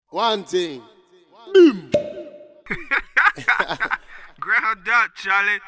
One thing. Boom. Ground up, Charlie.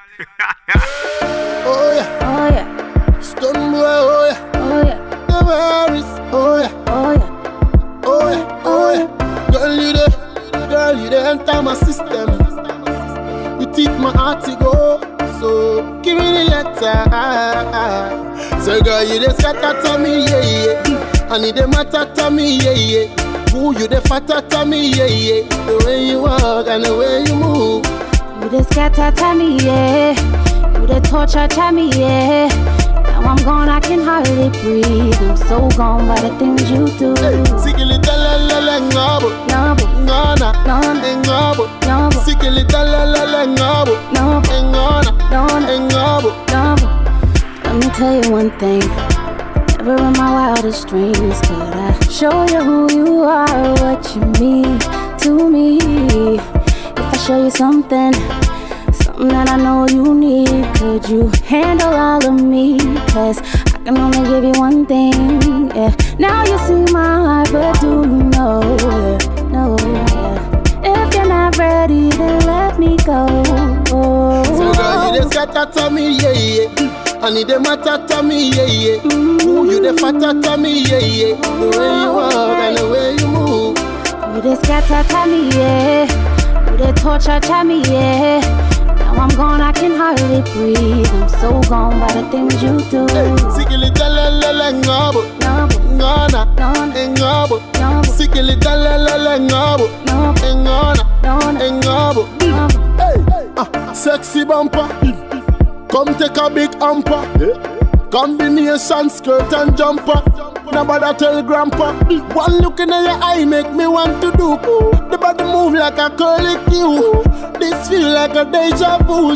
Oh yeah. Oh yeah. Stun boy, oh yeah. Oh yeah. The virus, oh yeah. Oh yeah. Oh yeah, oh yeah. Girl, you there enter my system. You take my heart to go, so give me the letter. So girl, you just scatter to me, yeah, yeah. I need the matter to me, yeah, yeah. Who you the fatter to me, yeah, yeah. The way you walk and the way you move. You the scatter to me, yeah. You the torture to me, yeah. Now I'm gone, I can hardly breathe. I'm so gone by the things you do. Sikili talala ngabo, Ngabo, ngona, ngona, ngabo. ngabo, Sikili talala ngabo, ngabo, ngona, ngona, ngabo. ngabo. Let me tell you one thing. Never in my wildest dreams could I show you who you are, what you mean to me. If I show you something that I know you need, could you handle all of me? Cause I can only give you one thing, yeah. Now you see my heart, but do you know, yeah, no, yeah. If you're not ready, then let me go. So girl, you just scatter to me, yeah, yeah. I need the matter to me, yeah, yeah. Who you the fatter to me, yeah, yeah. The way you walk and the way you move. You the scatter to me, yeah. You the torture to me, yeah. Now I'm gone, I can hardly breathe. I'm so gone by the things you do. Sikili talala ngabo, Ngabo, ngona, ngona, ngabo. ngabo, Sikili talala ngabo, ngabo, ngona, ngona, ngabo. ngabo. Sexy bumper, come take a big hamper. Combination skirt and jumper. Nobody tell grandpa. One look in your eye make me want to do. The body move like a curly cue. This feel like a deja vu.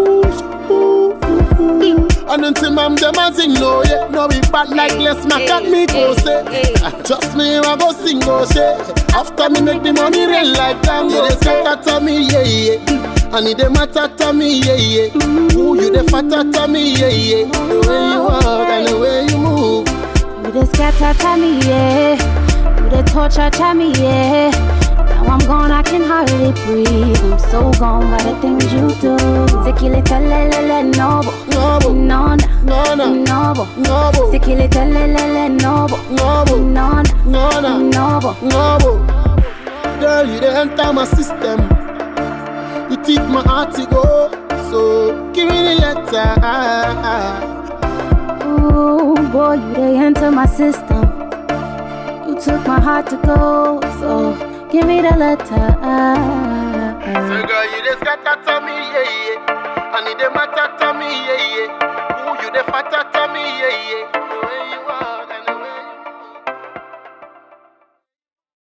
And until mom them a sing no yeah. No be bad like Les Mac at me go say. Trust me I go sing go say. After me make the money rain like damn. You just scatter to me yeah yeah. I need the matter to me yeah yeah. Who you the fatter to me yeah yeah. The way you walk and the way you move. You the scatter to me, yeah. You the torture to me, yeah. Now I'm gone, I can hardly breathe. I'm so gone by the things you do. Sikili talala nobo, Ngabo, nona, ngona, nobo. ngabo, Sikili talala nobo, ngabo, nona, ngona, nobo. ngabo. Girl, you the enter my system. You take my heart to go, so give me the letter. Ooh, boy, you they enter my system. You took my heart to go, so give me the letter. So girl, you just scatter to me, yeah, yeah. I need the matter to me, yeah, yeah. Who you the fatter to me, yeah, yeah.